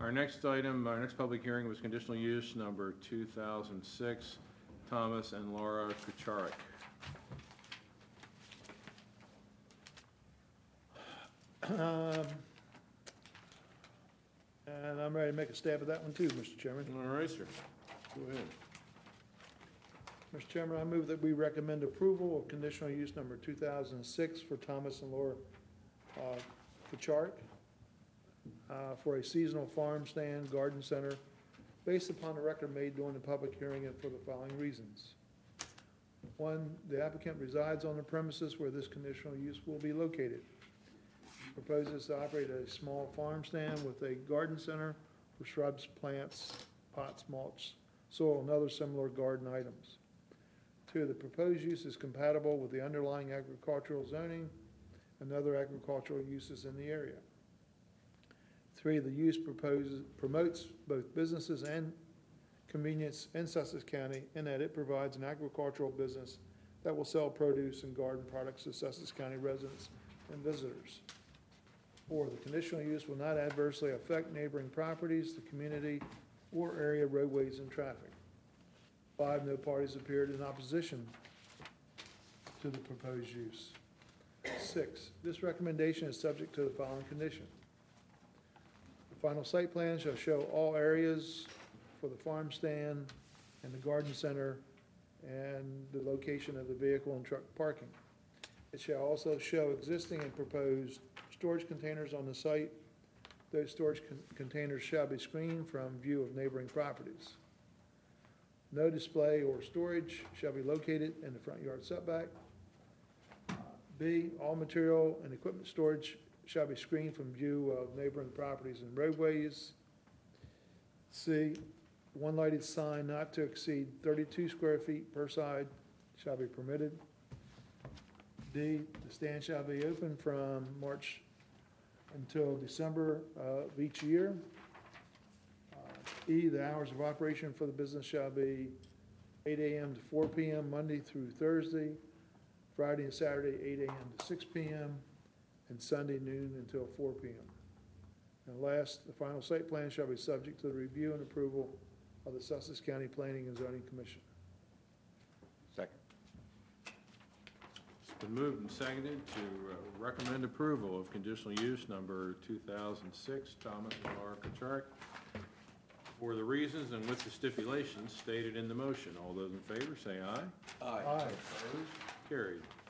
Our next item, our next public hearing was conditional use number 2006, Thomas and Laura Kucharik. And I'm ready to make a stab at that one too, Mr. Chairman. All right, sir. Go ahead. Mr. Chairman, I move that we recommend approval of conditional use number 2006 for Thomas and Laura Kucharik for a seasonal farm stand garden center based upon the record made during the public hearing and for the following reasons. One, the applicant resides on the premises where this conditional use will be located. Proposes to operate a small farm stand with a garden center for shrubs, plants, pots, mulch, soil, and other similar garden items. Two, the proposed use is compatible with the underlying agricultural zoning and other agricultural uses in the area. Three, the use promotes both businesses and convenience in Sussex County in that it provides an agricultural business that will sell produce and garden products to Sussex County residents and visitors. Four, the conditional use will not adversely affect neighboring properties, the community, or area roadways and traffic. Five, no parties appeared in opposition to the proposed use. Six, this recommendation is subject to the following condition. The final site plan shall show all areas for the farm stand and the garden center and the location of the vehicle and truck parking. It shall also show existing and proposed storage containers on the site. Those storage containers shall be screened from view of neighboring properties. No display or storage shall be located in the front yard setback. B, all material and equipment storage shall be screened from view of neighboring properties and roadways. C, one lighted sign not to exceed 32 square feet per side shall be permitted. D, the stand shall be open from March until December of each year. E, the hours of operation for the business shall be 8 a.m. to 4 p.m. Monday through Thursday, Friday and Saturday 8 a.m. to 6 p.m., and Sunday noon until 4 p.m. And last, the final site plan shall be subject to the review and approval of the Sussex County Planning and Zoning Commission. Second. It's been moved and seconded to recommend approval of conditional use number 2006, Thomas and Laura Kucharik, for the reasons and with the stipulations stated in the motion. All those in favor say aye. Aye. Aye. Opposed? Carried.